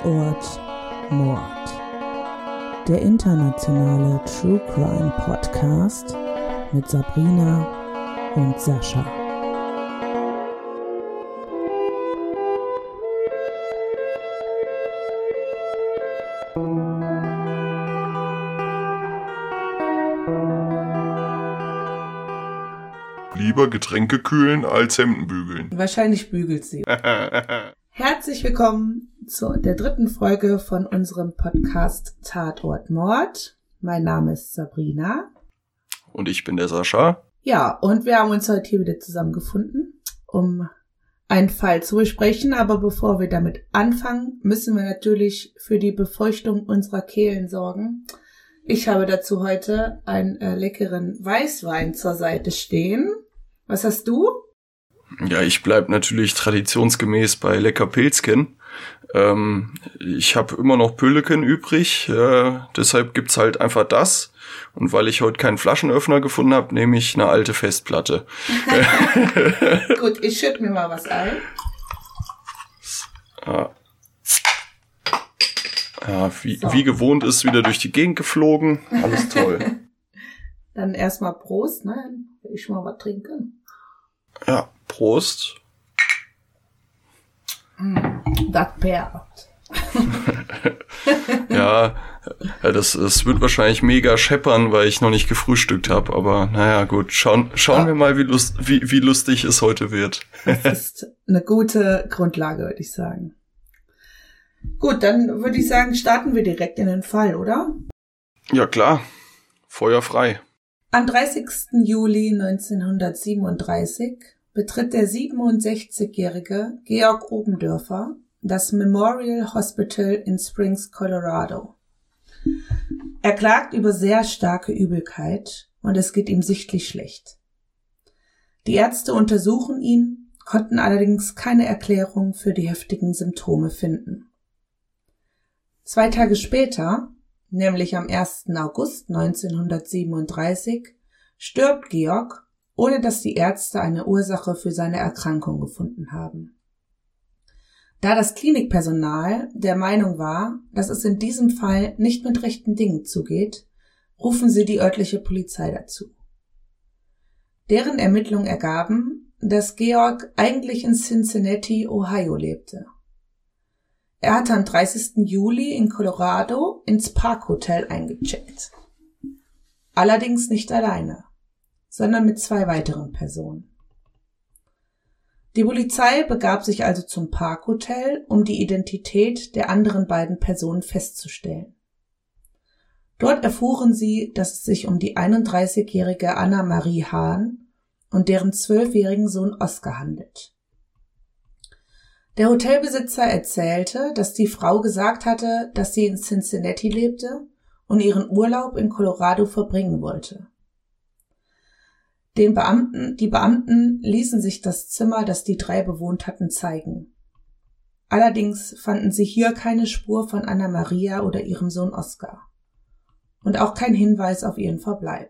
Tatort Mord. Der internationale True Crime Podcast mit Sabrina und Sascha. Lieber Getränke kühlen als Hemden bügeln. Wahrscheinlich bügelt sie. Herzlich willkommen zu der 3. Folge von unserem Podcast Tatort Mord. Mein Name ist Sabrina. Und ich bin der Sascha. Ja, und wir haben uns heute hier wieder zusammengefunden, um einen Fall zu besprechen. Aber bevor wir damit anfangen, müssen wir natürlich für die Befeuchtung unserer Kehlen sorgen. Ich habe dazu heute einen leckeren Weißwein zur Seite stehen. Was hast du? Ja, ich bleib natürlich traditionsgemäß bei lecker Pilzken. Ich habe immer noch Pölleken übrig, deshalb gibt's halt einfach das. Und weil ich heute keinen Flaschenöffner gefunden habe, nehme ich eine alte Festplatte. Gut, ich schütte mir mal was ein. Ja, wie gewohnt ist wieder durch die Gegend geflogen. Alles toll. Dann erstmal Prost, ne? Will ich mal was trinken. Ja, Prost. Das perlt. Ja, das wird wahrscheinlich mega scheppern, weil ich noch nicht gefrühstückt habe. Aber naja, gut, schauen wir mal, wie lustig es heute wird. Das ist eine gute Grundlage, würde ich sagen. Gut, dann würde ich sagen, starten wir direkt in den Fall, oder? Ja, klar. Feuer frei. Am 30. Juli 1937 betritt der 67-jährige Georg Obendörfer das Memorial Hospital in Springs, Colorado. Er klagt über sehr starke Übelkeit und es geht ihm sichtlich schlecht. Die Ärzte untersuchen ihn, konnten allerdings keine Erklärung für die heftigen Symptome finden. 2 Tage später, nämlich am 1. August 1937, stirbt Georg, ohne dass die Ärzte eine Ursache für seine Erkrankung gefunden haben. Da das Klinikpersonal der Meinung war, dass es in diesem Fall nicht mit rechten Dingen zugeht, rufen sie die örtliche Polizei dazu. Deren Ermittlungen ergaben, dass Georg eigentlich in Cincinnati, Ohio lebte. Er hatte am 30. Juli in Colorado ins Park-Hotel eingecheckt. Allerdings nicht alleine, sondern mit 2 weiteren Personen. Die Polizei begab sich also zum Park-Hotel, um die Identität der anderen beiden Personen festzustellen. Dort erfuhren sie, dass es sich um die 31-jährige Anna-Marie Hahn und deren 12-jährigen Sohn Oskar handelt. Der Hotelbesitzer erzählte, dass die Frau gesagt hatte, dass sie in Cincinnati lebte und ihren Urlaub in Colorado verbringen wollte. Die Beamten ließen sich das Zimmer, das die 3 bewohnt hatten, zeigen. Allerdings fanden sie hier keine Spur von Anna Maria oder ihrem Sohn Oskar und auch kein Hinweis auf ihren Verbleib.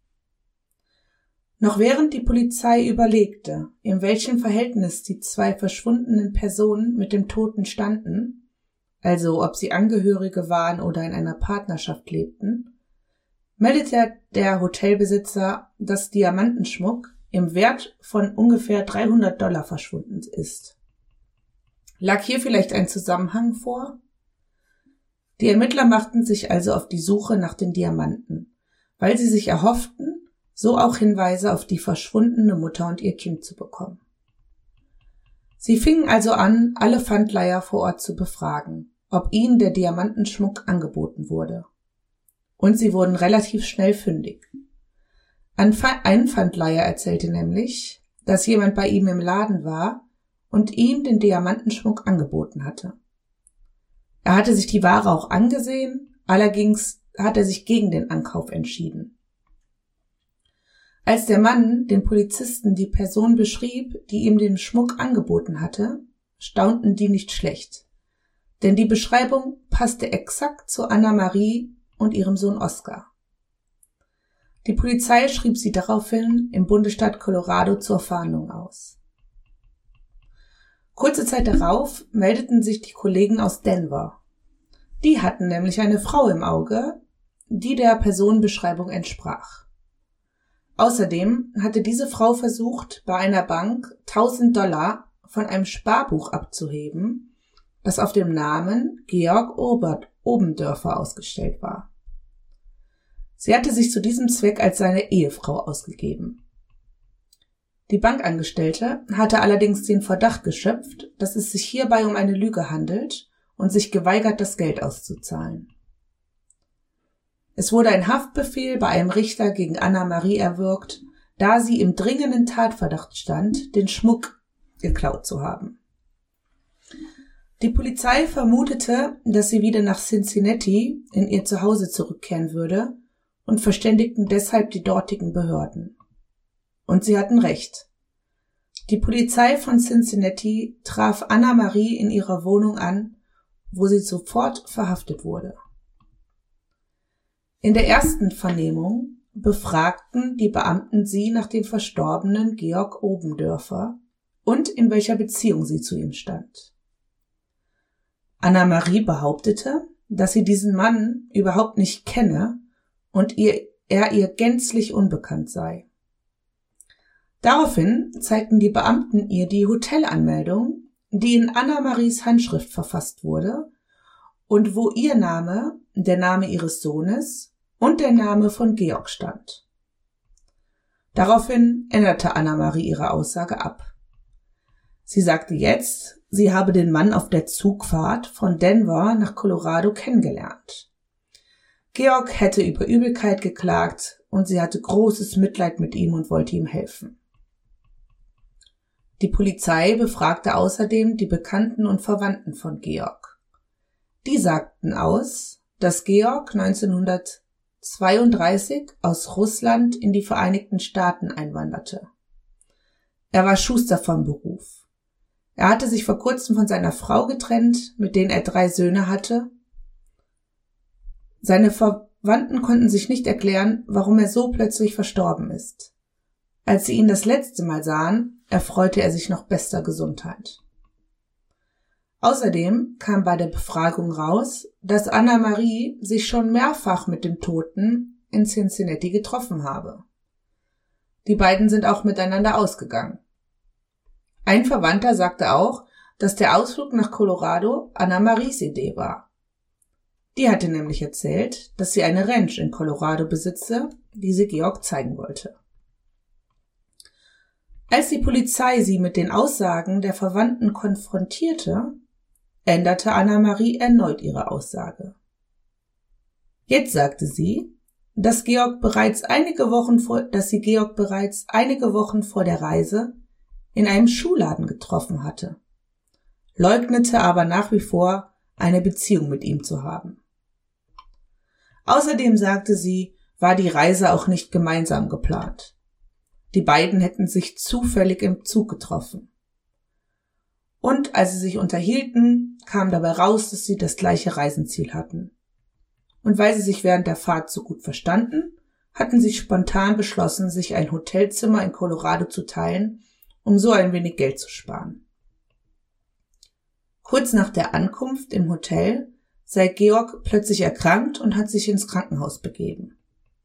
Noch während die Polizei überlegte, in welchem Verhältnis die 2 verschwundenen Personen mit dem Toten standen, also ob sie Angehörige waren oder in einer Partnerschaft lebten, meldete der Hotelbesitzer, dass Diamantenschmuck im Wert von ungefähr $300 verschwunden ist. Lag hier vielleicht ein Zusammenhang vor? Die Ermittler machten sich also auf die Suche nach den Diamanten, weil sie sich erhofften, so auch Hinweise auf die verschwundene Mutter und ihr Kind zu bekommen. Sie fingen also an, alle Pfandleiher vor Ort zu befragen, ob ihnen der Diamantenschmuck angeboten wurde. Und sie wurden relativ schnell fündig. Ein Pfandleiher erzählte nämlich, dass jemand bei ihm im Laden war und ihm den Diamantenschmuck angeboten hatte. Er hatte sich die Ware auch angesehen, allerdings hat er sich gegen den Ankauf entschieden. Als der Mann den Polizisten die Person beschrieb, die ihm den Schmuck angeboten hatte, staunten die nicht schlecht. Denn die Beschreibung passte exakt zu Anna-Marie und ihrem Sohn Oskar. Die Polizei schrieb sie daraufhin im Bundesstaat Colorado zur Fahndung aus. Kurze Zeit darauf meldeten sich die Kollegen aus Denver, Die hatten nämlich eine Frau im Auge, die der Personenbeschreibung entsprach. Außerdem hatte diese Frau versucht, bei einer Bank $1.000 von einem Sparbuch abzuheben, das auf dem Namen Georg Obendörfer ausgestellt war. Sie hatte sich zu diesem Zweck als seine Ehefrau ausgegeben. Die Bankangestellte hatte allerdings den Verdacht geschöpft, dass es sich hierbei um eine Lüge handelt und sich geweigert, das Geld auszuzahlen. Es wurde ein Haftbefehl bei einem Richter gegen Anna-Marie erwirkt, da sie im dringenden Tatverdacht stand, den Schmuck geklaut zu haben. Die Polizei vermutete, dass sie wieder nach Cincinnati in ihr Zuhause zurückkehren würde und verständigten deshalb die dortigen Behörden. Und sie hatten recht. Die Polizei von Cincinnati traf Anna-Marie in ihrer Wohnung an, wo sie sofort verhaftet wurde. In der ersten Vernehmung befragten die Beamten sie nach dem verstorbenen Georg Obendörfer und in welcher Beziehung sie zu ihm stand. Anna-Marie behauptete, dass sie diesen Mann überhaupt nicht kenne und er ihr gänzlich unbekannt sei. Daraufhin zeigten die Beamten ihr die Hotelanmeldung, die in Anna-Maries Handschrift verfasst wurde und wo ihr Name, der Name ihres Sohnes und der Name von Georg stand. Daraufhin änderte Anna-Marie ihre Aussage ab. Sie sagte jetzt, sie habe den Mann auf der Zugfahrt von Denver nach Colorado kennengelernt. Georg hätte über Übelkeit geklagt und sie hatte großes Mitleid mit ihm und wollte ihm helfen. Die Polizei befragte außerdem die Bekannten und Verwandten von Georg. Die sagten aus, dass Georg 1932 aus Russland in die Vereinigten Staaten einwanderte. Er war Schuster von Beruf. Er hatte sich vor kurzem von seiner Frau getrennt, mit denen er 3 Söhne hatte. Seine Verwandten konnten sich nicht erklären, warum er so plötzlich verstorben ist. Als sie ihn das letzte Mal sahen, erfreute er sich noch bester Gesundheit. Außerdem kam bei der Befragung raus, dass Anna-Marie sich schon mehrfach mit dem Toten in Cincinnati getroffen habe. Die beiden sind auch miteinander ausgegangen. Ein Verwandter sagte auch, dass der Ausflug nach Colorado Anna-Maries Idee war. Die hatte nämlich erzählt, dass sie eine Ranch in Colorado besitze, die sie Georg zeigen wollte. Als die Polizei sie mit den Aussagen der Verwandten konfrontierte, änderte Anna-Marie erneut ihre Aussage. Jetzt sagte sie, dass sie Georg bereits einige Wochen vor der Reise in einem Schuhladen getroffen hatte, leugnete aber nach wie vor, eine Beziehung mit ihm zu haben. Außerdem sagte sie, war die Reise auch nicht gemeinsam geplant. Die beiden hätten sich zufällig im Zug getroffen. Und als sie sich unterhielten, kam dabei raus, dass sie das gleiche Reisenziel hatten. Und weil sie sich während der Fahrt so gut verstanden, hatten sie spontan beschlossen, sich ein Hotelzimmer in Colorado zu teilen, um so ein wenig Geld zu sparen. Kurz nach der Ankunft im Hotel sei Georg plötzlich erkrankt und hat sich ins Krankenhaus begeben.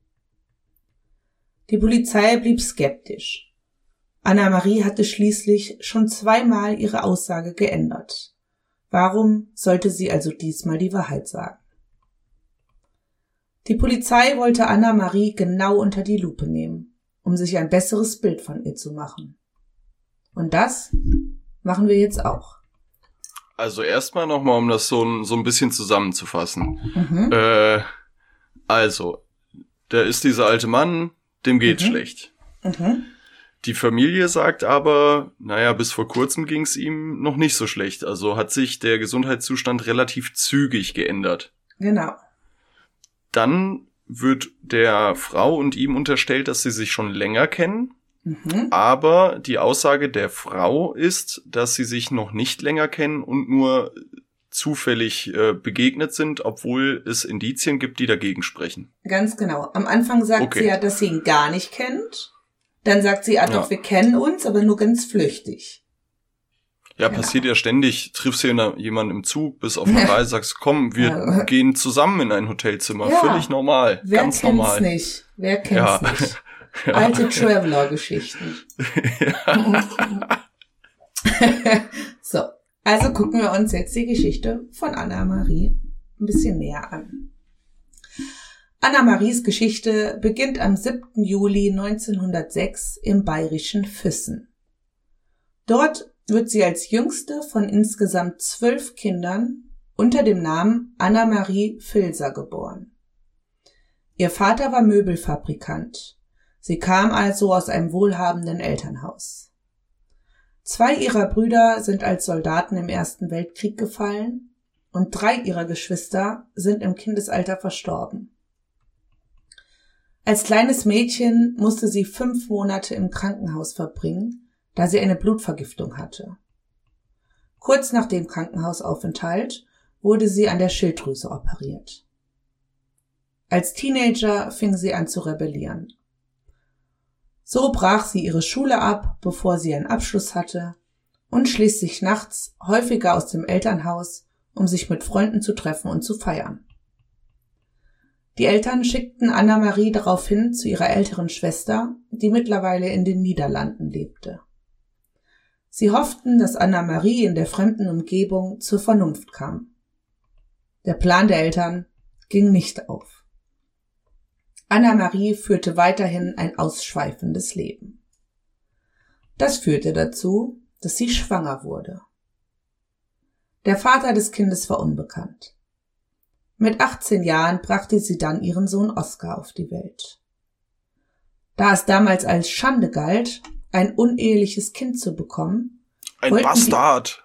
Die Polizei blieb skeptisch. Anna-Marie hatte schließlich schon 2-mal ihre Aussage geändert. Warum sollte sie also diesmal die Wahrheit sagen? Die Polizei wollte Anna-Marie genau unter die Lupe nehmen, um sich ein besseres Bild von ihr zu machen. Und das machen wir jetzt auch. Also erstmal nochmal, um das so ein bisschen zusammenzufassen. Mhm. Also, da ist dieser alte Mann, dem geht's schlecht. Mhm. Die Familie sagt aber, naja, bis vor kurzem ging's ihm noch nicht so schlecht. Also hat sich der Gesundheitszustand relativ zügig geändert. Genau. Dann wird der Frau und ihm unterstellt, dass sie sich schon länger kennen. Mhm. Aber die Aussage der Frau ist, dass sie sich noch nicht länger kennen und nur zufällig begegnet sind, obwohl es Indizien gibt, die dagegen sprechen. Ganz genau. Am Anfang sagt sie ja, dass sie ihn gar nicht kennt. Dann sagt sie, doch, wir kennen uns, aber nur ganz flüchtig. Ja, passiert ja ständig. Triffst ja jemanden im Zug, bist auf einer Reise, sagst, komm, wir gehen zusammen in ein Hotelzimmer. Ja. Völlig normal. Ganz normal. Wer kennt's nicht? Ja. Alte Traveler-Geschichten. Ja. So, also gucken wir uns jetzt die Geschichte von Anna-Marie ein bisschen näher an. Anna-Maries Geschichte beginnt am 7. Juli 1906 im bayerischen Füssen. Dort wird sie als jüngste von insgesamt 12 Kindern unter dem Namen Anna-Marie Filser geboren. Ihr Vater war Möbelfabrikant. Sie kam also aus einem wohlhabenden Elternhaus. 2 ihrer Brüder sind als Soldaten im Ersten Weltkrieg gefallen und 3 ihrer Geschwister sind im Kindesalter verstorben. Als kleines Mädchen musste sie 5 Monate im Krankenhaus verbringen, da sie eine Blutvergiftung hatte. Kurz nach dem Krankenhausaufenthalt wurde sie an der Schilddrüse operiert. Als Teenager fing sie an zu rebellieren. So brach sie ihre Schule ab, bevor sie einen Abschluss hatte, und schlich sich nachts häufiger aus dem Elternhaus, um sich mit Freunden zu treffen und zu feiern. Die Eltern schickten Anna-Marie daraufhin zu ihrer älteren Schwester, die mittlerweile in den Niederlanden lebte. Sie hofften, dass Anna-Marie in der fremden Umgebung zur Vernunft kam. Der Plan der Eltern ging nicht auf. Anna-Marie führte weiterhin ein ausschweifendes Leben. Das führte dazu, dass sie schwanger wurde. Der Vater des Kindes war unbekannt. Mit 18 Jahren brachte sie dann ihren Sohn Oskar auf die Welt. Da es damals als Schande galt, ein uneheliches Kind zu bekommen. Ein Bastard!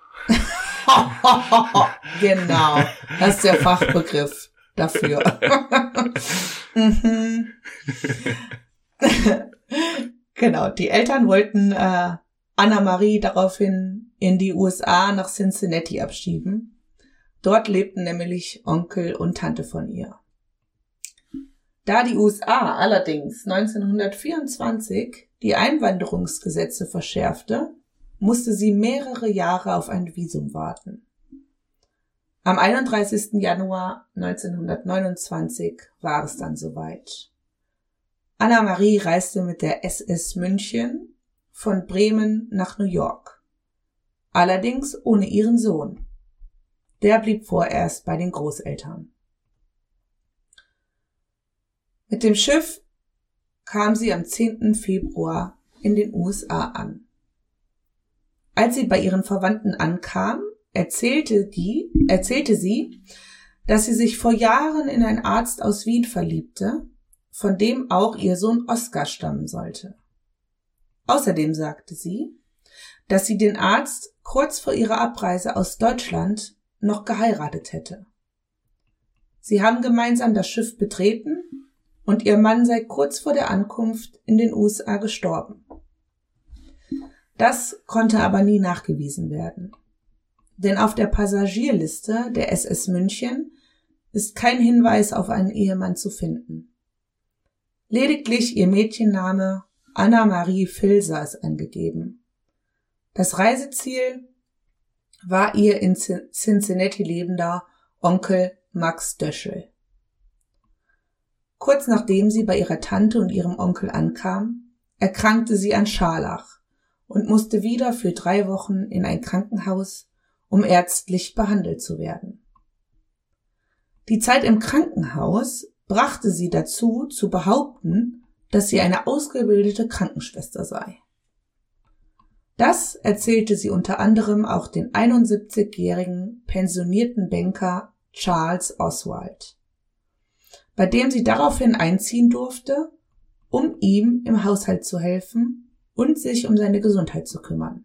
Genau, das ist der Fachbegriff dafür. Genau, die Eltern wollten Anna-Marie daraufhin in die USA nach Cincinnati abschieben. Dort lebten nämlich Onkel und Tante von ihr. Da die USA allerdings 1924 die Einwanderungsgesetze verschärfte, musste sie mehrere Jahre auf ein Visum warten. Am 31. Januar 1929 war es dann soweit. Anna-Marie reiste mit der SS München von Bremen nach New York. Allerdings ohne ihren Sohn. Der blieb vorerst bei den Großeltern. Mit dem Schiff kam sie am 10. Februar in den USA an. Als sie bei ihren Verwandten ankam, erzählte sie, dass sie sich vor Jahren in einen Arzt aus Wien verliebte, von dem auch ihr Sohn Oskar stammen sollte. Außerdem sagte sie, dass sie den Arzt kurz vor ihrer Abreise aus Deutschland noch geheiratet hätte. Sie haben gemeinsam das Schiff betreten und ihr Mann sei kurz vor der Ankunft in den USA gestorben. Das konnte aber nie nachgewiesen werden. Denn auf der Passagierliste der SS München ist kein Hinweis auf einen Ehemann zu finden. Lediglich ihr Mädchenname Anna-Marie Filser ist angegeben. Das Reiseziel war ihr in Cincinnati lebender Onkel Max Döschel. Kurz nachdem sie bei ihrer Tante und ihrem Onkel ankam, erkrankte sie an Scharlach und musste wieder für 3 Wochen in ein Krankenhaus, um ärztlich behandelt zu werden. Die Zeit im Krankenhaus brachte sie dazu, zu behaupten, dass sie eine ausgebildete Krankenschwester sei. Das erzählte sie unter anderem auch den 71-jährigen pensionierten Banker Charles Oswald, bei dem sie daraufhin einziehen durfte, um ihm im Haushalt zu helfen und sich um seine Gesundheit zu kümmern.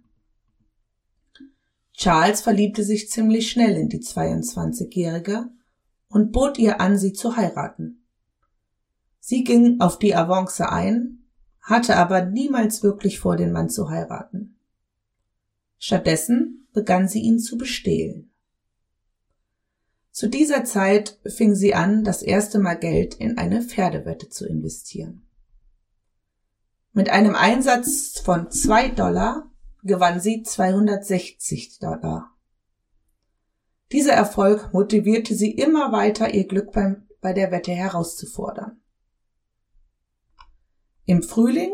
Charles verliebte sich ziemlich schnell in die 22-Jährige und bot ihr an, sie zu heiraten. Sie ging auf die Avance ein, hatte aber niemals wirklich vor, den Mann zu heiraten. Stattdessen begann sie ihn zu bestehlen. Zu dieser Zeit fing sie an, das erste Mal Geld in eine Pferdewette zu investieren. Mit einem Einsatz von $2 gewann sie $260. Dieser Erfolg motivierte sie immer weiter, ihr Glück bei der Wette herauszufordern. Im Frühling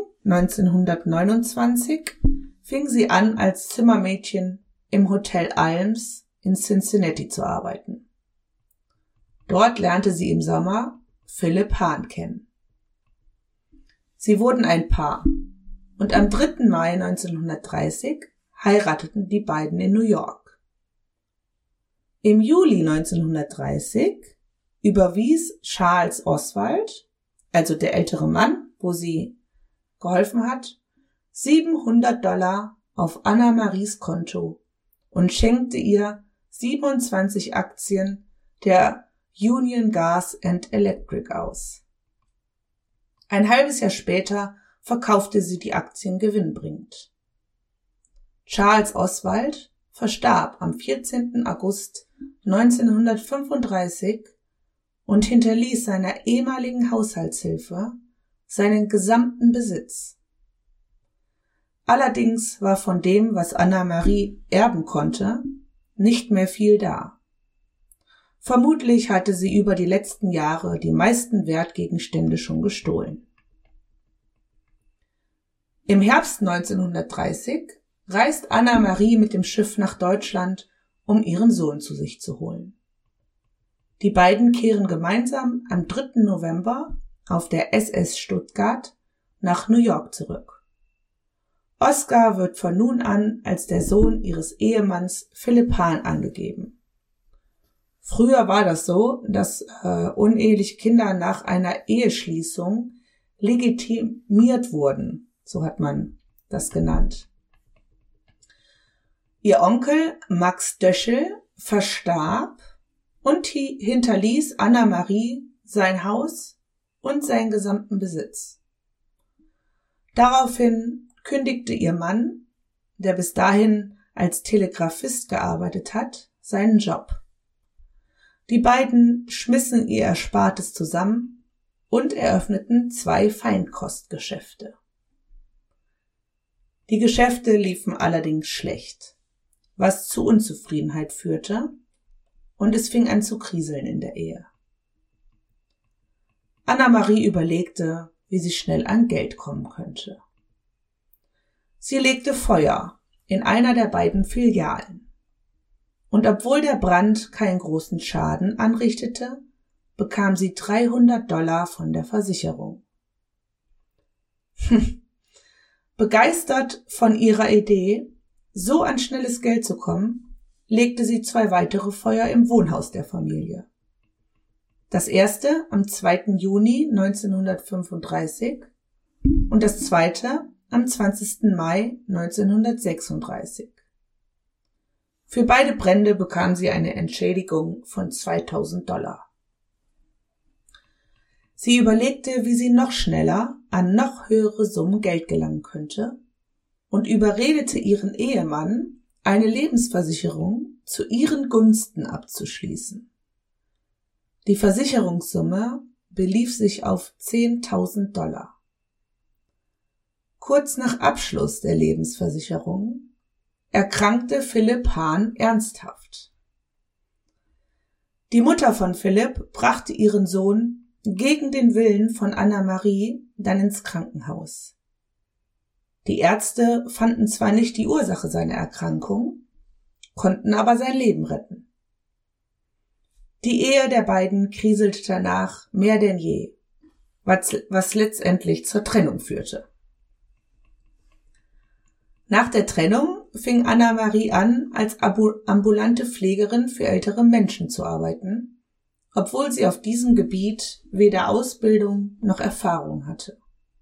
1929 fing sie an, als Zimmermädchen im Hotel Alms in Cincinnati zu arbeiten. Dort lernte sie im Sommer Philip Hahn kennen. Sie wurden ein Paar und am 3. Mai 1930 heirateten die beiden in New York. Im Juli 1930 überwies Charles Oswald, also der ältere Mann, wo sie geholfen hat, $700 auf Anna Maries Konto und schenkte ihr 27 Aktien der Union Gas and Electric aus. Ein halbes Jahr später verkaufte sie die Aktien gewinnbringend. Charles Oswald verstarb am 14. August 1935 und hinterließ seiner ehemaligen Haushaltshilfe seinen gesamten Besitz. Allerdings war von dem, was Anna Marie erben konnte, nicht mehr viel da. Vermutlich hatte sie über die letzten Jahre die meisten Wertgegenstände schon gestohlen. Im Herbst 1930 reist Anna Marie mit dem Schiff nach Deutschland, um ihren Sohn zu sich zu holen. Die beiden kehren gemeinsam am 3. November auf der SS Stuttgart nach New York zurück. Oskar wird von nun an als der Sohn ihres Ehemanns Philip Hahn angegeben. Früher war das so, dass uneheliche Kinder nach einer Eheschließung legitimiert wurden, so hat man das genannt. Ihr Onkel Max Döschel verstarb und hinterließ Anna Marie sein Haus und seinen gesamten Besitz. Daraufhin kündigte ihr Mann, der bis dahin als Telegrafist gearbeitet hat, seinen Job. Die beiden schmissen ihr Erspartes zusammen und eröffneten 2 Feinkostgeschäfte. Die Geschäfte liefen allerdings schlecht, was zu Unzufriedenheit führte, und es fing an zu kriseln in der Ehe. Anna Marie überlegte, wie sie schnell an Geld kommen könnte. Sie legte Feuer in einer der beiden Filialen. Und obwohl der Brand keinen großen Schaden anrichtete, bekam sie $300 von der Versicherung. Begeistert von ihrer Idee, so an schnelles Geld zu kommen, legte sie 2 weitere Feuer im Wohnhaus der Familie. Das erste am 2. Juni 1935 und das zweite am 20. Mai 1936. Für beide Brände bekam sie eine Entschädigung von $2.000. Sie überlegte, wie sie noch schneller an noch höhere Summen Geld gelangen könnte und überredete ihren Ehemann, eine Lebensversicherung zu ihren Gunsten abzuschließen. Die Versicherungssumme belief sich auf $10.000. Kurz nach Abschluss der Lebensversicherung erkrankte Philip Hahn ernsthaft. Die Mutter von Philipp brachte ihren Sohn gegen den Willen von Anna Marie dann ins Krankenhaus. Die Ärzte fanden zwar nicht die Ursache seiner Erkrankung, konnten aber sein Leben retten. Die Ehe der beiden kriselte danach mehr denn je, was letztendlich zur Trennung führte. Nach der Trennung fing Anna Marie an, als ambulante Pflegerin für ältere Menschen zu arbeiten, obwohl sie auf diesem Gebiet weder Ausbildung noch Erfahrung hatte.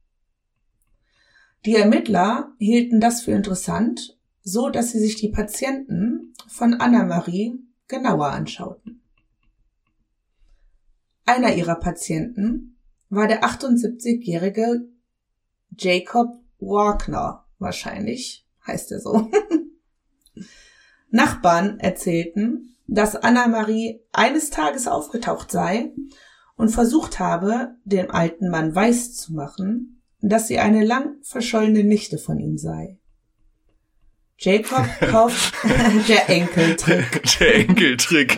Die Ermittler hielten das für interessant, so dass sie sich die Patienten von Anna Marie genauer anschauten. Einer ihrer Patienten war der 78-jährige Jacob Wagner, wahrscheinlich heißt er so. Nachbarn erzählten, dass Anna Marie eines Tages aufgetaucht sei und versucht habe, dem alten Mann weiszumachen, dass sie eine lang verschollene Nichte von ihm sei. Jacob kauft der Enkeltrick. Der Enkeltrick.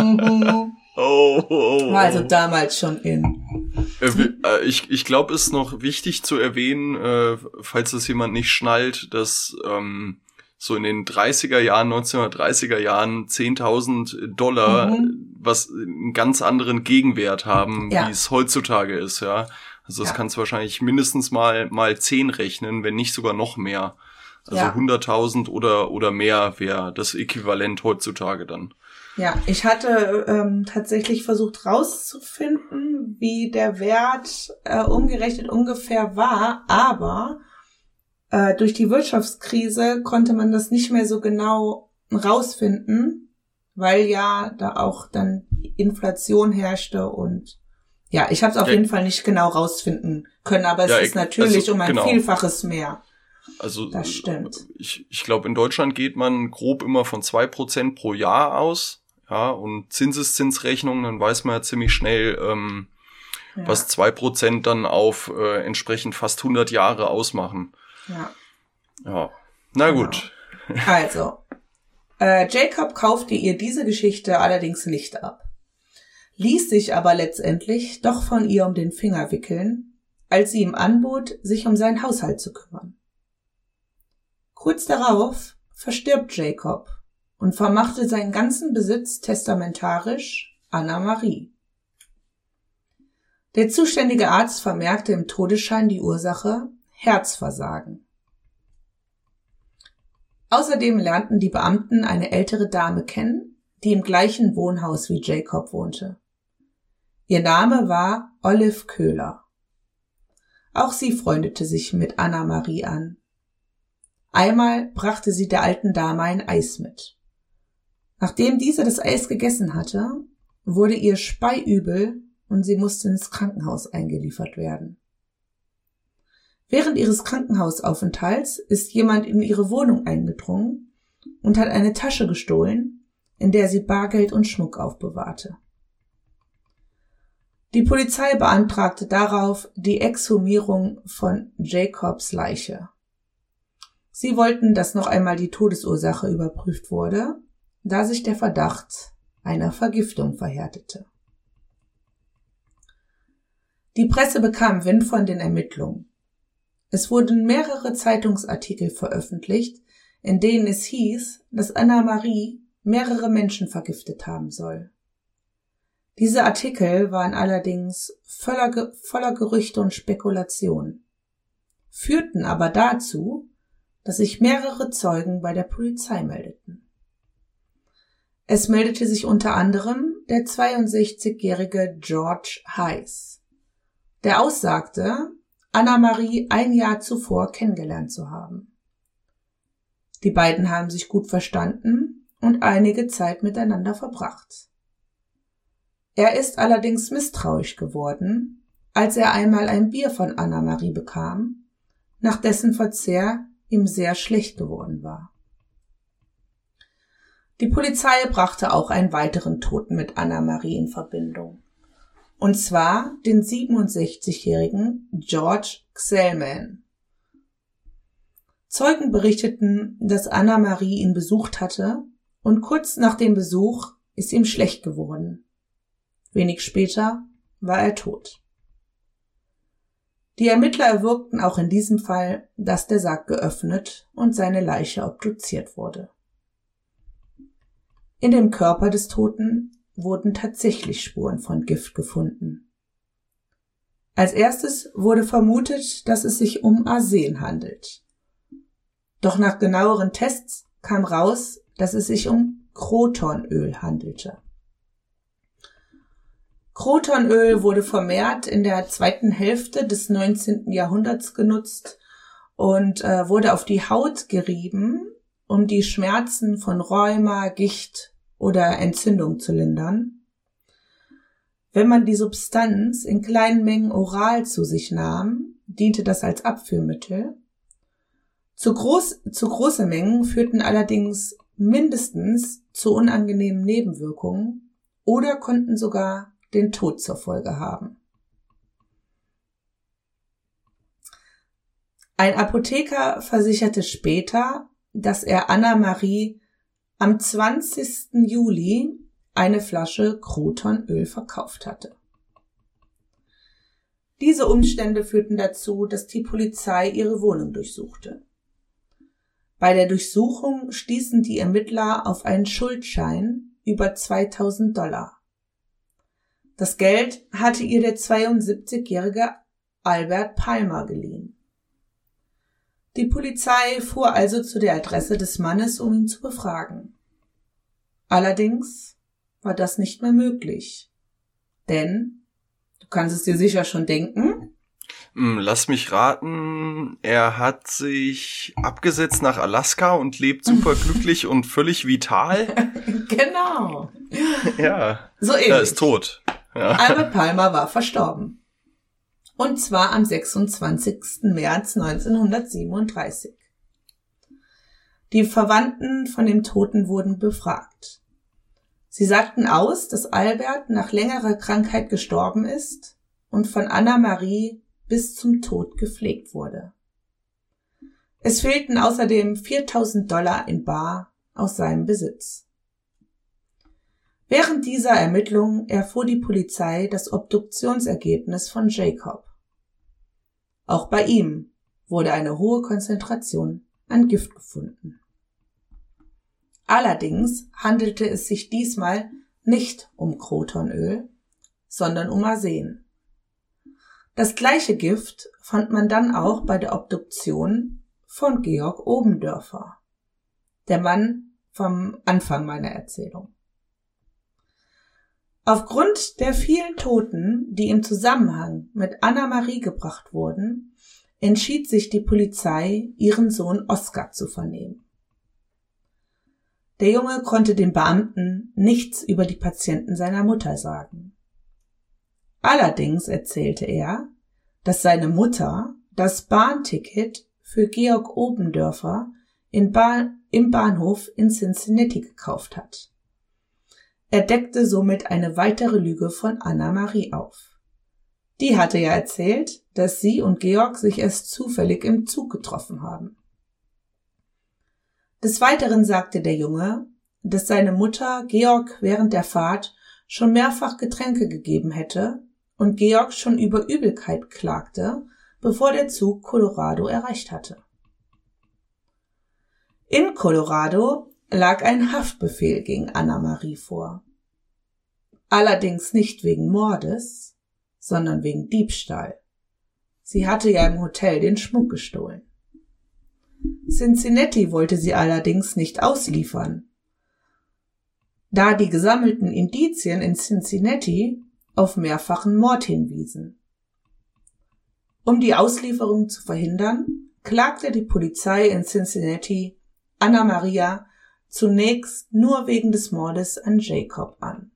War also damals schon in. Ich glaube, es ist noch wichtig zu erwähnen, falls das jemand nicht schnallt, dass so in den 1930er Jahren 10.000 $, was einen ganz anderen Gegenwert haben, wie es heutzutage ist, ja. Also das kannst du wahrscheinlich mindestens mal 10 rechnen, wenn nicht sogar noch mehr. Also 100.000 oder mehr wäre das Äquivalent heutzutage dann. Ja, ich hatte tatsächlich versucht rauszufinden, wie der Wert umgerechnet ungefähr war, aber durch die Wirtschaftskrise konnte man das nicht mehr so genau rausfinden, weil ja da auch dann Inflation herrschte und ja, ich habe es auf jeden Fall nicht genau rausfinden können, aber es ist natürlich um ein Vielfaches mehr. Also das stimmt. Ich glaube, in Deutschland geht man grob immer von 2% pro Jahr aus. Ja, und Zinseszinsrechnungen, dann weiß man ja ziemlich schnell, was 2% dann auf entsprechend fast 100 Jahre ausmachen. Ja. Na gut. Also, Jacob kaufte ihr diese Geschichte allerdings nicht ab, ließ sich aber letztendlich doch von ihr um den Finger wickeln, als sie ihm anbot, sich um seinen Haushalt zu kümmern. Kurz darauf verstirbt Jacob und vermachte seinen ganzen Besitz testamentarisch Anna-Marie. Der zuständige Arzt vermerkte im Todesschein die Ursache Herzversagen. Außerdem lernten die Beamten eine ältere Dame kennen, die im gleichen Wohnhaus wie Jacob wohnte. Ihr Name war Olive Köhler. Auch sie freundete sich mit Anna-Marie an. Einmal brachte sie der alten Dame ein Eis mit. Nachdem diese das Eis gegessen hatte, wurde ihr speiübel und sie musste ins Krankenhaus eingeliefert werden. Während ihres Krankenhausaufenthalts ist jemand in ihre Wohnung eingedrungen und hat eine Tasche gestohlen, in der sie Bargeld und Schmuck aufbewahrte. Die Polizei beantragte darauf die Exhumierung von Jacobs Leiche. Sie wollten, dass noch einmal die Todesursache überprüft wurde, da sich der Verdacht einer Vergiftung verhärtete. Die Presse bekam Wind von den Ermittlungen. Es wurden mehrere Zeitungsartikel veröffentlicht, in denen es hieß, dass Anna-Marie mehrere Menschen vergiftet haben soll. Diese Artikel waren allerdings voller Gerüchte und Spekulationen, führten aber dazu, dass sich mehrere Zeugen bei der Polizei meldeten. Es meldete sich unter anderem der 62-jährige George Heiss, der aussagte, Anna-Marie ein Jahr zuvor kennengelernt zu haben. Die beiden haben sich gut verstanden und einige Zeit miteinander verbracht. Er ist allerdings misstrauisch geworden, als er einmal ein Bier von Anna-Marie bekam, nach dessen Verzehr ihm sehr schlecht geworden war. Die Polizei brachte auch einen weiteren Toten mit Anna-Marie in Verbindung. Und zwar den 67-jährigen George Xellman. Zeugen berichteten, dass Anna-Marie ihn besucht hatte und kurz nach dem Besuch ist ihm schlecht geworden. Wenig später war er tot. Die Ermittler erwirkten auch in diesem Fall, dass der Sarg geöffnet und seine Leiche obduziert wurde. In dem Körper des Toten wurden tatsächlich Spuren von Gift gefunden. Als erstes wurde vermutet, dass es sich um Arsen handelt. Doch nach genaueren Tests kam raus, dass es sich um Crotonöl handelte. Crotonöl wurde vermehrt in der zweiten Hälfte des 19. Jahrhunderts genutzt und wurde auf die Haut gerieben, um die Schmerzen von Rheuma, Gicht oder Entzündung zu lindern. Wenn man die Substanz in kleinen Mengen oral zu sich nahm, diente das als Abführmittel. Zu große Mengen führten allerdings mindestens zu unangenehmen Nebenwirkungen oder konnten sogar den Tod zur Folge haben. Ein Apotheker versicherte später, dass er Anna-Marie am 20. Juli eine Flasche Crotonöl verkauft hatte. Diese Umstände führten dazu, dass die Polizei ihre Wohnung durchsuchte. Bei der Durchsuchung stießen die Ermittler auf einen Schuldschein über $2.000. Das Geld hatte ihr der 72-jährige Albert Palmer geliehen. Die Polizei fuhr also zu der Adresse des Mannes, um ihn zu befragen. Allerdings war das nicht mehr möglich, denn, du kannst es dir sicher schon denken, Lass mich raten, er hat sich abgesetzt nach Alaska und lebt super glücklich und völlig vital. Genau. Ja, So ähnlich. Er ist tot. Ja. Albert Palmer war verstorben. Und zwar am 26. März 1937. Die Verwandten von dem Toten wurden befragt. Sie sagten aus, dass Albert nach längerer Krankheit gestorben ist und von Anna-Marie bis zum Tod gepflegt wurde. Es fehlten außerdem $4.000 in bar aus seinem Besitz. Während dieser Ermittlungen erfuhr die Polizei das Obduktionsergebnis von Jacob. Auch bei ihm wurde eine hohe Konzentration an Gift gefunden. Allerdings handelte es sich diesmal nicht um Crotonöl, sondern um Arsen. Das gleiche Gift fand man dann auch bei der Obduktion von Georg Obendörfer, der Mann vom Anfang meiner Erzählung. Aufgrund der vielen Toten, die im Zusammenhang mit Anna-Marie gebracht wurden, entschied sich die Polizei, ihren Sohn Oskar zu vernehmen. Der Junge konnte den Beamten nichts über die Patienten seiner Mutter sagen. Allerdings erzählte er, dass seine Mutter das Bahnticket für Georg Obendörfer im Bahnhof in Cincinnati gekauft hat. Er deckte somit eine weitere Lüge von Anna-Marie auf. Die hatte ja erzählt, dass sie und Georg sich erst zufällig im Zug getroffen haben. Des Weiteren sagte der Junge, dass seine Mutter Georg während der Fahrt schon mehrfach Getränke gegeben hätte und Georg schon über Übelkeit klagte, bevor der Zug Colorado erreicht hatte. In Colorado lag ein Haftbefehl gegen Anna-Marie vor. Allerdings nicht wegen Mordes, sondern wegen Diebstahl. Sie hatte ja im Hotel den Schmuck gestohlen. Cincinnati wollte sie allerdings nicht ausliefern, da die gesammelten Indizien in Cincinnati auf mehrfachen Mord hinwiesen. Um die Auslieferung zu verhindern, klagte die Polizei in Cincinnati Anna-Maria zunächst nur wegen des Mordes an Jacob an.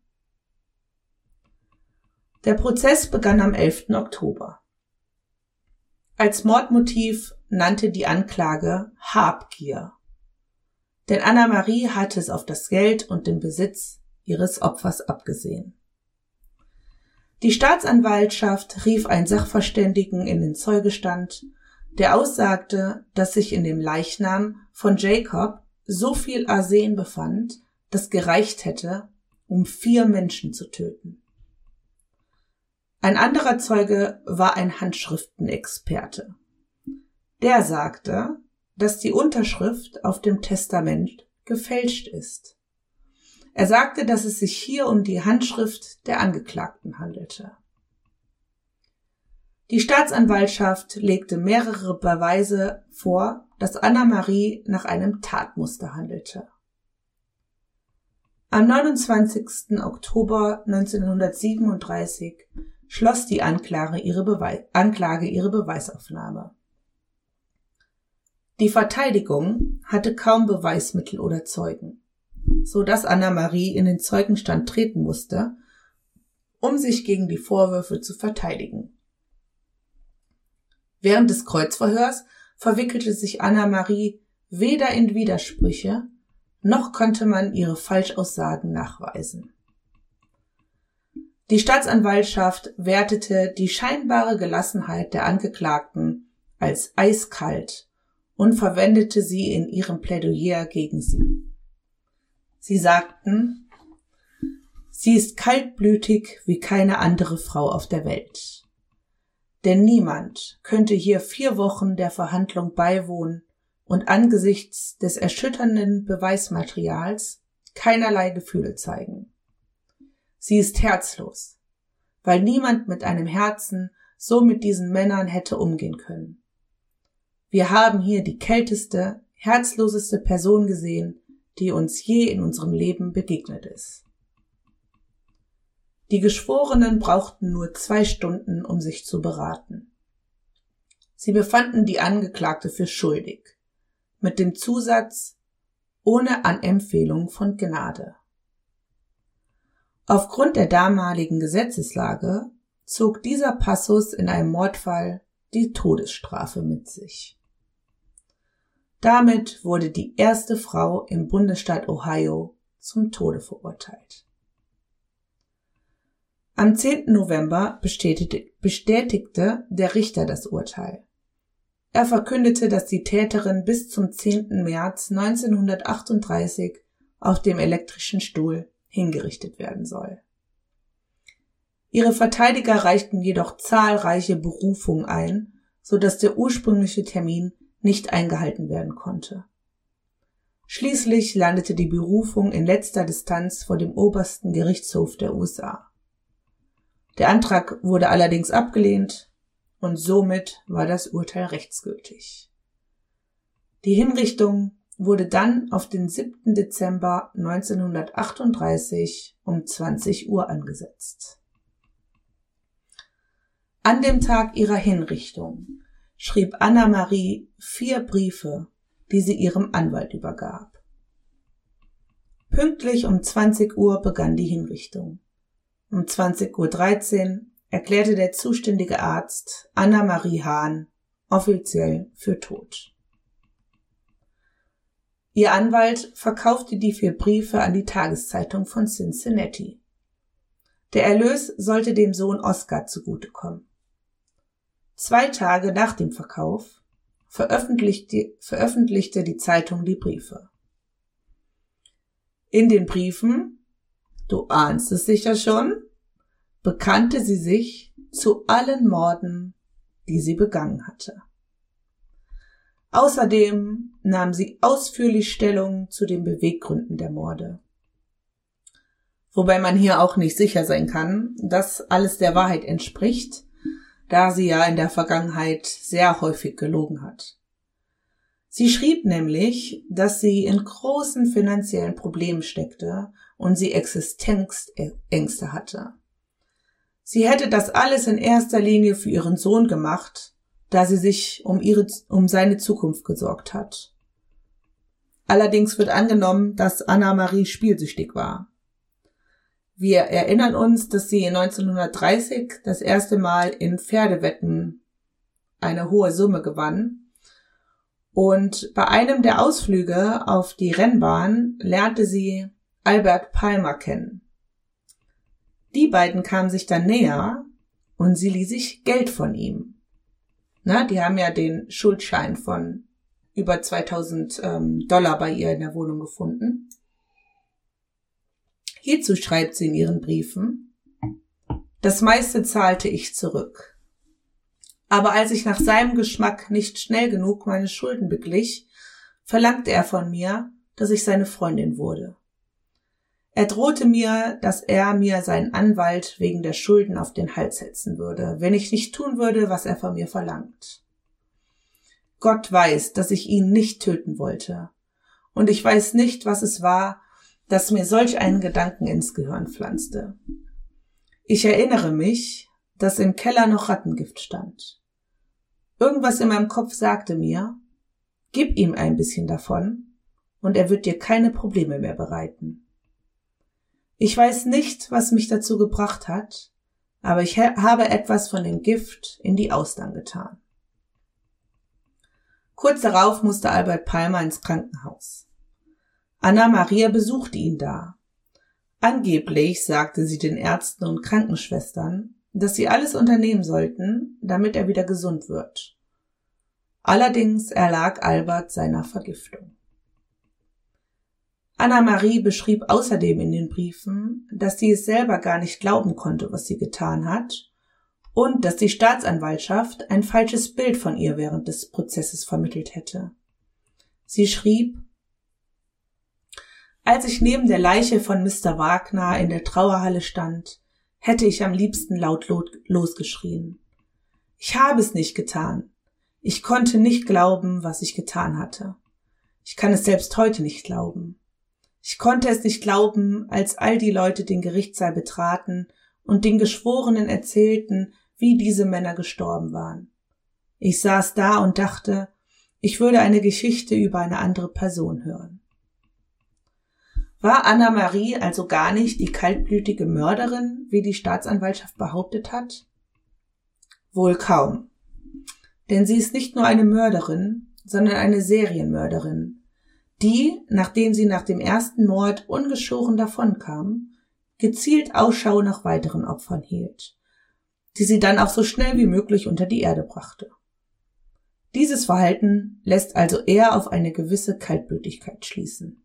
Der Prozess begann am 11. Oktober. Als Mordmotiv nannte die Anklage Habgier, denn Anna-Marie hatte es auf das Geld und den Besitz ihres Opfers abgesehen. Die Staatsanwaltschaft rief einen Sachverständigen in den Zeugestand, der aussagte, dass sich in dem Leichnam von Jacob so viel Arsen befand, das gereicht hätte, um 4 Menschen zu töten. Ein anderer Zeuge war ein Handschriftenexperte. Der sagte, dass die Unterschrift auf dem Testament gefälscht ist. Er sagte, dass es sich hier um die Handschrift der Angeklagten handelte. Die Staatsanwaltschaft legte mehrere Beweise vor, dass Anna-Marie nach einem Tatmuster handelte. Am 29. Oktober 1937 schloss die Anklage ihre Beweisaufnahme. Die Verteidigung hatte kaum Beweismittel oder Zeugen, so dass Anna-Marie in den Zeugenstand treten musste, um sich gegen die Vorwürfe zu verteidigen. Während des Kreuzverhörs verwickelte sich Anna-Marie weder in Widersprüche, noch konnte man ihre Falschaussagen nachweisen. Die Staatsanwaltschaft wertete die scheinbare Gelassenheit der Angeklagten als eiskalt und verwendete sie in ihrem Plädoyer gegen sie. Sie sagten, sie ist kaltblütig wie keine andere Frau auf der Welt. Denn niemand könnte hier 4 Wochen der Verhandlung beiwohnen und angesichts des erschütternden Beweismaterials keinerlei Gefühle zeigen. Sie ist herzlos, weil niemand mit einem Herzen so mit diesen Männern hätte umgehen können. Wir haben hier die kälteste, herzloseste Person gesehen, die uns je in unserem Leben begegnet ist. Die Geschworenen brauchten nur 2 Stunden, um sich zu beraten. Sie befanden die Angeklagte für schuldig, mit dem Zusatz ohne Anempfehlung von Gnade. Aufgrund der damaligen Gesetzeslage zog dieser Passus in einem Mordfall die Todesstrafe mit sich. Damit wurde die erste Frau im Bundesstaat Ohio zum Tode verurteilt. Am 10. November bestätigte der Richter das Urteil. Er verkündete, dass die Täterin bis zum 10. März 1938 auf dem elektrischen Stuhl hingerichtet werden soll. Ihre Verteidiger reichten jedoch zahlreiche Berufungen ein, sodass der ursprüngliche Termin nicht eingehalten werden konnte. Schließlich landete die Berufung in letzter Distanz vor dem obersten Gerichtshof der USA. Der Antrag wurde allerdings abgelehnt und somit war das Urteil rechtsgültig. Die Hinrichtung wurde dann auf den 7. Dezember 1938 um 20 Uhr angesetzt. An dem Tag ihrer Hinrichtung schrieb Anna-Marie 4 Briefe, die sie ihrem Anwalt übergab. Pünktlich um 20 Uhr begann die Hinrichtung. Um 20:13 Uhr erklärte der zuständige Arzt Anna-Marie Hahn offiziell für tot. Ihr Anwalt verkaufte die 4 Briefe an die Tageszeitung von Cincinnati. Der Erlös sollte dem Sohn Oscar zugutekommen. 2 Tage nach dem Verkauf veröffentlichte die Zeitung die Briefe. In den Briefen, du ahnst es sicher schon, bekannte sie sich zu allen Morden, die sie begangen hatte. Außerdem nahm sie ausführlich Stellung zu den Beweggründen der Morde. Wobei man hier auch nicht sicher sein kann, dass alles der Wahrheit entspricht, da sie ja in der Vergangenheit sehr häufig gelogen hat. Sie schrieb nämlich, dass sie in großen finanziellen Problemen steckte und sie Existenzängste hatte. Sie hätte das alles in erster Linie für ihren Sohn gemacht, da sie sich um seine Zukunft gesorgt hat. Allerdings wird angenommen, dass Anna-Marie spielsüchtig war. Wir erinnern uns, dass sie 1930 das erste Mal in Pferdewetten eine hohe Summe gewann. Und bei einem der Ausflüge auf die Rennbahn lernte sie Albert Palmer kennen. Die beiden kamen sich dann näher und sie lieh sich Geld von ihm. Die haben ja den Schuldschein von über $2000 bei ihr in der Wohnung gefunden. Hierzu schreibt sie in ihren Briefen: Das meiste zahlte ich zurück. Aber als ich nach seinem Geschmack nicht schnell genug meine Schulden beglich, verlangte er von mir, dass ich seine Freundin wurde. Er drohte mir, dass er mir seinen Anwalt wegen der Schulden auf den Hals setzen würde, wenn ich nicht tun würde, was er von mir verlangt. Gott weiß, dass ich ihn nicht töten wollte, und ich weiß nicht, was es war, das mir solch einen Gedanken ins Gehirn pflanzte. Ich erinnere mich, dass im Keller noch Rattengift stand. Irgendwas in meinem Kopf sagte mir, gib ihm ein bisschen davon, und er wird dir keine Probleme mehr bereiten. Ich weiß nicht, was mich dazu gebracht hat, aber ich habe etwas von dem Gift in die Austern getan. Kurz darauf musste Albert Palmer ins Krankenhaus. Anna-Maria besuchte ihn da. Angeblich sagte sie den Ärzten und Krankenschwestern, dass sie alles unternehmen sollten, damit er wieder gesund wird. Allerdings erlag Albert seiner Vergiftung. Anna-Marie beschrieb außerdem in den Briefen, dass sie es selber gar nicht glauben konnte, was sie getan hat, und dass die Staatsanwaltschaft ein falsches Bild von ihr während des Prozesses vermittelt hätte. Sie schrieb: Als ich neben der Leiche von Mr. Wagner in der Trauerhalle stand, hätte ich am liebsten laut losgeschrien. Ich habe es nicht getan. Ich konnte nicht glauben, was ich getan hatte. Ich kann es selbst heute nicht glauben. Ich konnte es nicht glauben, als all die Leute den Gerichtssaal betraten und den Geschworenen erzählten, wie diese Männer gestorben waren. Ich saß da und dachte, ich würde eine Geschichte über eine andere Person hören. War Anna-Marie also gar nicht die kaltblütige Mörderin, wie die Staatsanwaltschaft behauptet hat? Wohl kaum. Denn sie ist nicht nur eine Mörderin, sondern eine Serienmörderin, die, nachdem sie nach dem ersten Mord ungeschoren davonkam, gezielt Ausschau nach weiteren Opfern hielt, die sie dann auch so schnell wie möglich unter die Erde brachte. Dieses Verhalten lässt also eher auf eine gewisse Kaltblütigkeit schließen.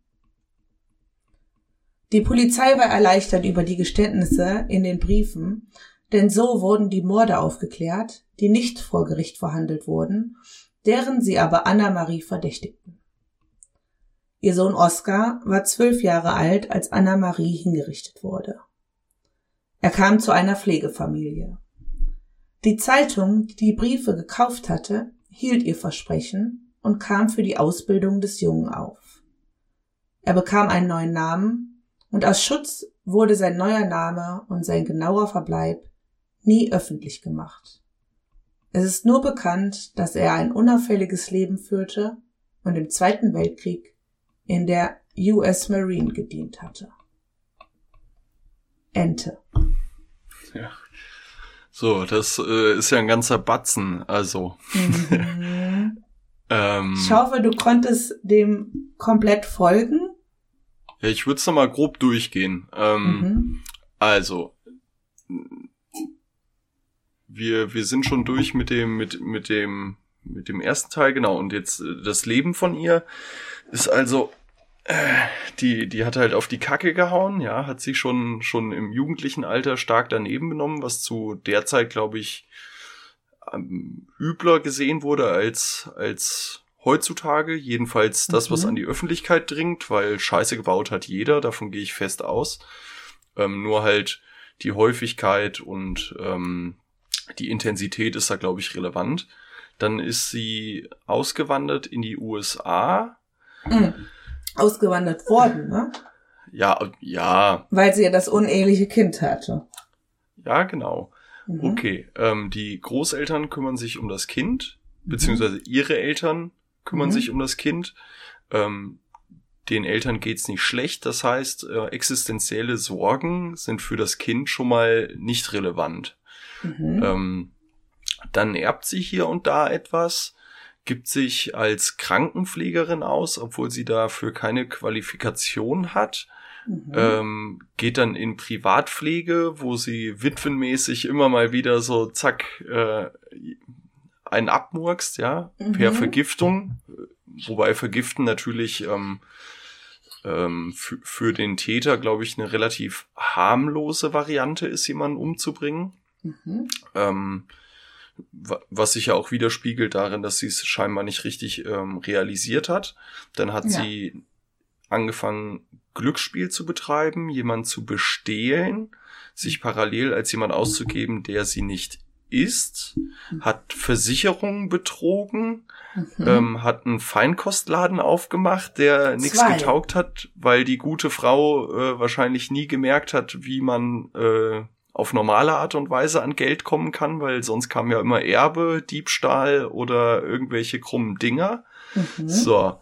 Die Polizei war erleichtert über die Geständnisse in den Briefen, denn so wurden die Morde aufgeklärt, die nicht vor Gericht verhandelt wurden, deren sie aber Anna-Marie verdächtigten. Ihr Sohn Oskar war 12 Jahre alt, als Anna-Marie hingerichtet wurde. Er kam zu einer Pflegefamilie. Die Zeitung, die die Briefe gekauft hatte, hielt ihr Versprechen und kam für die Ausbildung des Jungen auf. Er bekam einen neuen Namen und aus Schutz wurde sein neuer Name und sein genauer Verbleib nie öffentlich gemacht. Es ist nur bekannt, dass er ein unauffälliges Leben führte und im Zweiten Weltkrieg in der US Marine gedient hatte. Ente. Ja. So, das ist ja ein ganzer Batzen, also. Mhm. Ich hoffe, du konntest dem komplett folgen. Ja, ich würde es nochmal grob durchgehen. Also, wir sind schon durch mit dem ersten Teil, genau. Und jetzt das Leben von ihr ist also, die hat halt auf die Kacke gehauen, ja, hat sich schon im jugendlichen Alter stark daneben benommen, was zu der Zeit, glaube ich, übler gesehen wurde als heutzutage. Jedenfalls das, was an die Öffentlichkeit dringt, weil Scheiße gebaut hat jeder, davon gehe ich fest aus. Nur halt die Häufigkeit und die Intensität ist da, glaube ich, relevant. Dann ist sie ausgewandert in die USA. Ausgewandert worden, ne? Ja. Weil sie ja das uneheliche Kind hatte. Ja, genau. Okay, die Großeltern kümmern sich um das Kind, beziehungsweise ihre Eltern kümmern sich um das Kind. Den Eltern geht's nicht schlecht, das heißt, existenzielle Sorgen sind für das Kind schon mal nicht relevant. Dann erbt sie hier und da etwas, gibt sich als Krankenpflegerin aus, obwohl sie dafür keine Qualifikation hat, geht dann in Privatpflege, wo sie witwenmäßig immer mal wieder so zack einen abmurkst, ja, per Vergiftung, wobei Vergiften natürlich für den Täter, glaube ich, eine relativ harmlose Variante ist, jemanden umzubringen. Was sich ja auch widerspiegelt darin, dass sie es scheinbar nicht richtig realisiert hat. Dann hat sie angefangen, Glücksspiel zu betreiben, jemanden zu bestehlen, sich parallel als jemand auszugeben, der sie nicht ist, hat Versicherungen betrogen, hat einen Feinkostladen aufgemacht, der nichts getaugt hat, weil die gute Frau wahrscheinlich nie gemerkt hat, wie man auf normale Art und Weise an Geld kommen kann, weil sonst kam ja immer Erbe, Diebstahl oder irgendwelche krummen Dinger. So.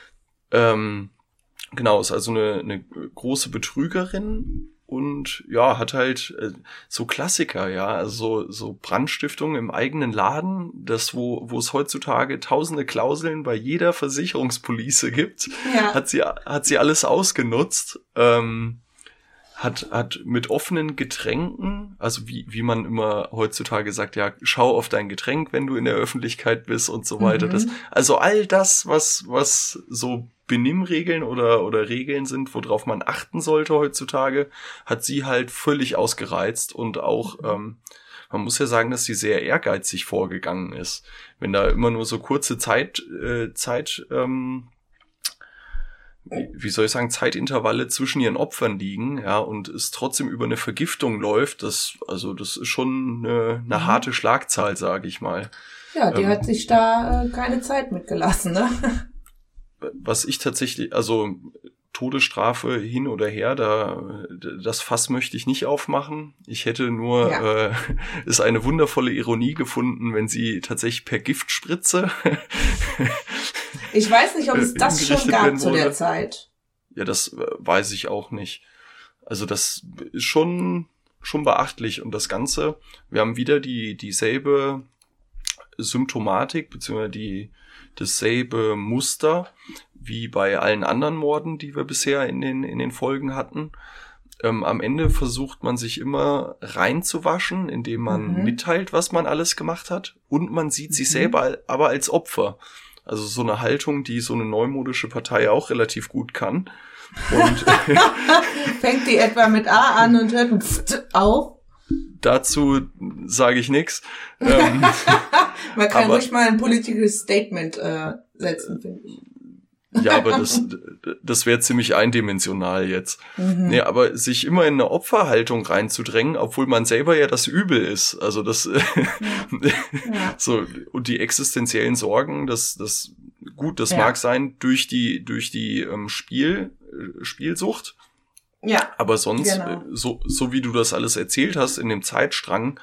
Genau, ist also eine große Betrügerin und ja, hat halt so Klassiker, ja, also so Brandstiftung im eigenen Laden, das wo es heutzutage tausende Klauseln bei jeder Versicherungspolice gibt, hat sie alles ausgenutzt. hat mit offenen Getränken, also wie man immer heutzutage sagt, ja, schau auf dein Getränk, wenn du in der Öffentlichkeit bist und so weiter. Also all das, was so Benimmregeln oder Regeln sind, worauf man achten sollte heutzutage, hat sie halt völlig ausgereizt und auch, man muss ja sagen, dass sie sehr ehrgeizig vorgegangen ist. Wenn da immer nur so kurze wie soll ich sagen, Zeitintervalle zwischen ihren Opfern liegen, ja, und es trotzdem über eine Vergiftung läuft, das ist schon eine harte Schlagzahl, sage ich mal. Ja, die hat sich da keine Zeit mitgelassen, ne? Was ich tatsächlich, also Todesstrafe hin oder her, das Fass möchte ich nicht aufmachen. Ich hätte nur ist eine wundervolle Ironie gefunden, wenn sie tatsächlich per Giftspritze ich weiß nicht, ob es das schon gab zu der Zeit. Ja, das weiß ich auch nicht. Also das ist schon beachtlich. Und das Ganze, wir haben wieder dieselbe Symptomatik, beziehungsweise dasselbe Muster wie bei allen anderen Morden, die wir bisher in den Folgen hatten. Am Ende versucht man sich immer reinzuwaschen, indem man mitteilt, was man alles gemacht hat. Und man sieht sich selber aber als Opfer. Also so eine Haltung, die so eine neumodische Partei auch relativ gut kann. Und fängt die etwa mit A an und hört mit auf? Dazu sage ich nichts. Man kann ruhig mal ein politisches Statement setzen, finde ich. Ja, aber das wäre ziemlich eindimensional jetzt. Nee, aber sich immer in eine Opferhaltung reinzudrängen, obwohl man selber ja das Übel ist. Also das so, und die existenziellen Sorgen, das mag sein durch die Spielsucht. Ja. Aber sonst, so wie du das alles erzählt hast in dem Zeitstrang,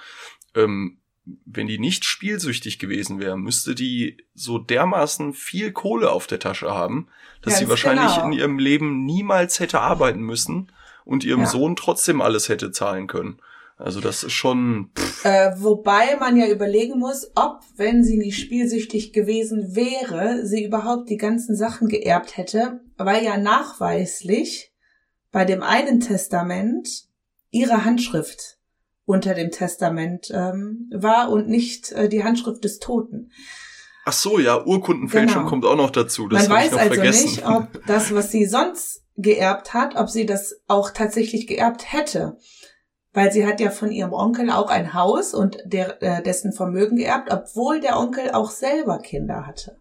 wenn die nicht spielsüchtig gewesen wäre, müsste die so dermaßen viel Kohle auf der Tasche haben, dass sie wahrscheinlich in ihrem Leben niemals hätte arbeiten müssen und ihrem Sohn trotzdem alles hätte zahlen können. Also das ist schon... Wobei man ja überlegen muss, ob, wenn sie nicht spielsüchtig gewesen wäre, sie überhaupt die ganzen Sachen geerbt hätte, weil ja nachweislich bei dem einen Testament ihre Handschrift unter dem Testament war und nicht die Handschrift des Toten. Ach so, ja, Urkundenfälschung kommt auch noch dazu. Das habe ich noch vergessen. Man weiß also nicht, ob das, was sie sonst geerbt hat, ob sie das auch tatsächlich geerbt hätte. Weil sie hat ja von ihrem Onkel auch ein Haus und dessen Vermögen geerbt, obwohl der Onkel auch selber Kinder hatte.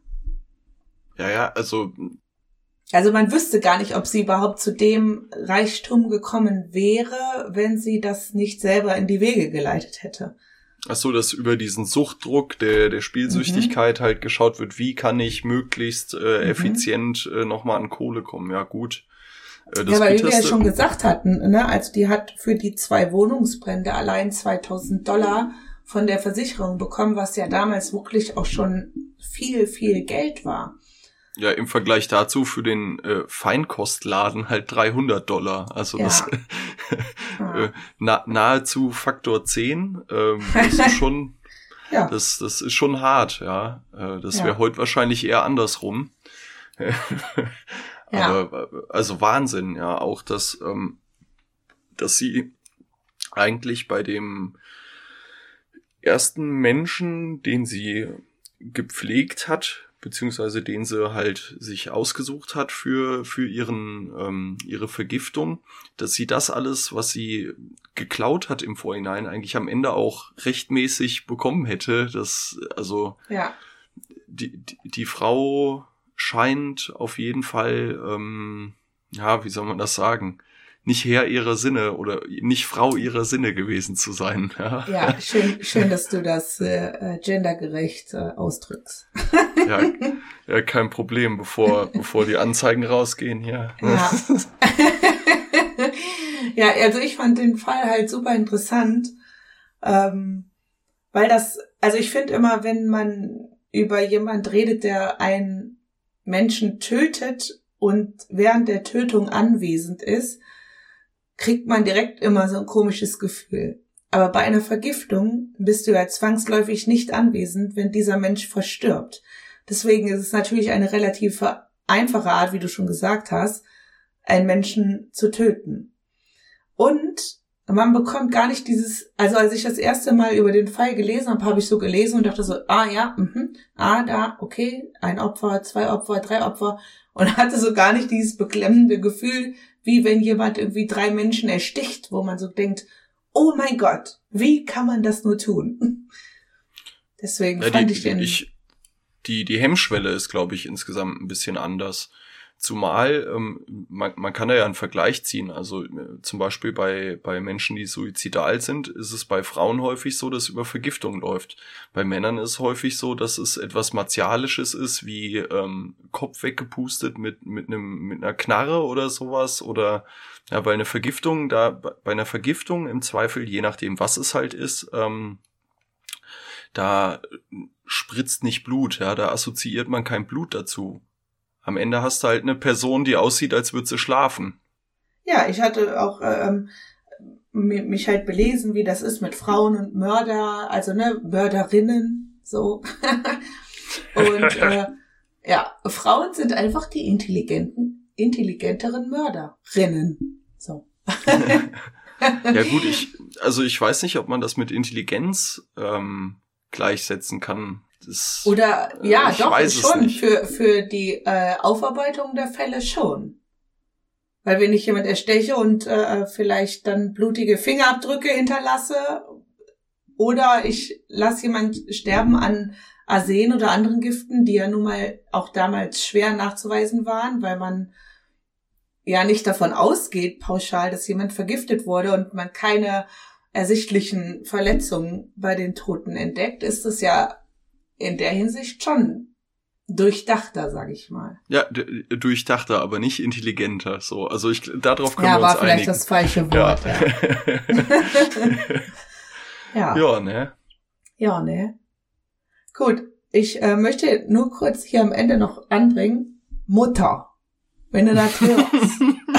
Ja, also man wüsste gar nicht, ob sie überhaupt zu dem Reichtum gekommen wäre, wenn sie das nicht selber in die Wege geleitet hätte. Ach so, dass über diesen Suchtdruck der Spielsüchtigkeit halt geschaut wird, wie kann ich möglichst effizient nochmal an Kohle kommen. Ja, gut. Ja, weil wie wir ja schon gesagt hatten, ne, also die hat für die 2 Wohnungsbrände allein $2.000 von der Versicherung bekommen, was ja damals wirklich auch schon viel, viel Geld war. Ja, im Vergleich dazu für den Feinkostladen halt $300. Also das nahezu Faktor 10. Das ist schon, das ist schon hart, ja. Das wäre heute wahrscheinlich eher andersrum. Aber also Wahnsinn, ja, auch dass sie eigentlich bei dem ersten Menschen, den sie gepflegt hat, beziehungsweise den sie halt sich ausgesucht hat für ihre Vergiftung, dass sie das alles, was sie geklaut hat im Vorhinein, eigentlich am Ende auch rechtmäßig bekommen hätte. Die Frau scheint auf jeden Fall, wie soll man das sagen, nicht Herr ihrer Sinne oder nicht Frau ihrer Sinne gewesen zu sein. Ja, schön, dass du das gendergerecht ausdrückst. Ja, kein Problem, bevor die Anzeigen rausgehen hier. Ja. Ja, also ich fand den Fall halt super interessant, weil ich finde immer, wenn man über jemand redet, der einen Menschen tötet und während der Tötung anwesend ist, kriegt man direkt immer so ein komisches Gefühl. Aber bei einer Vergiftung bist du ja zwangsläufig nicht anwesend, wenn dieser Mensch verstirbt. Deswegen ist es natürlich eine relativ einfache Art, wie du schon gesagt hast, einen Menschen zu töten. Und man bekommt gar nicht dieses, also als ich das erste Mal über den Fall gelesen habe, habe ich so gelesen und dachte so, da, okay, 1 Opfer, 2 Opfer, 3 Opfer und hatte so gar nicht dieses beklemmende Gefühl, wie wenn jemand irgendwie 3 Menschen ersticht, wo man so denkt, oh mein Gott, wie kann man das nur tun? Deswegen fand ich den... Die Hemmschwelle ist, glaube ich, insgesamt ein bisschen anders. Zumal man kann ja einen Vergleich ziehen. Also zum Beispiel bei Menschen, die suizidal sind, ist es bei Frauen häufig so, dass über Vergiftung läuft. Bei Männern ist es häufig so, dass es etwas Martialisches ist, wie Kopf weggepustet mit einer Knarre oder sowas. Oder ja, bei einer Vergiftung im Zweifel, je nachdem was es halt ist, da spritzt nicht Blut, ja, da assoziiert man kein Blut dazu. Am Ende hast du halt eine Person, die aussieht, als würde sie schlafen. Ja, ich hatte auch mich halt belesen, wie das ist mit Frauen und Mörder, also Mörderinnen, so. Und Frauen sind einfach die intelligenteren Mörderinnen, so. Ja gut, ich weiß nicht, ob man das mit Intelligenz gleichsetzen kann. Oder ja, doch schon für die Aufarbeitung der Fälle schon. Weil wenn ich jemand ersteche und vielleicht dann blutige Fingerabdrücke hinterlasse oder ich lasse jemand sterben an Arsen oder anderen Giften, die ja nun mal auch damals schwer nachzuweisen waren, weil man ja nicht davon ausgeht pauschal, dass jemand vergiftet wurde und man keine ersichtlichen Verletzungen bei den Toten entdeckt, ist es ja in der Hinsicht schon durchdachter, sag ich mal. Ja, durchdachter, aber nicht intelligenter. So, also darauf können wir uns einigen. Ja, war vielleicht das falsche Wort. Ja. Ja, ne. Gut, ich möchte nur kurz hier am Ende noch anbringen, Mutter, wenn du das hörst.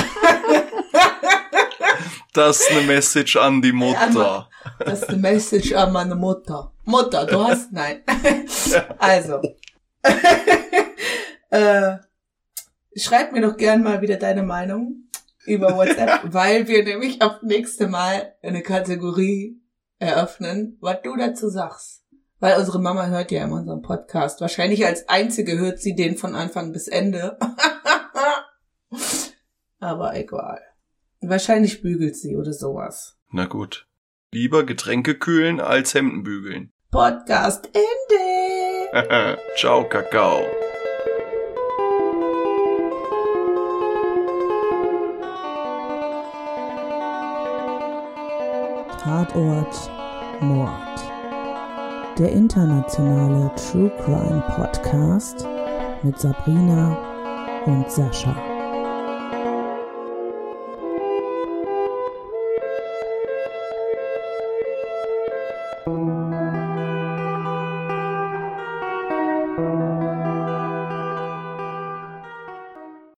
Das ist eine Message an die Mutter. Das ist eine Message an meine Mutter. Mutter, du hast... Nein. Also. Schreib mir doch gern mal wieder deine Meinung über WhatsApp, weil wir nämlich ab nächste Mal eine Kategorie eröffnen, was du dazu sagst. Weil unsere Mama hört ja immer unseren Podcast. Wahrscheinlich als einzige hört sie den von Anfang bis Ende. Aber egal. Wahrscheinlich bügelt sie oder sowas. Na gut. Lieber Getränke kühlen als Hemden bügeln. Podcast Ende. Ciao, Kakao. Tatort Mord. Der internationale True Crime Podcast mit Sabrina und Sascha.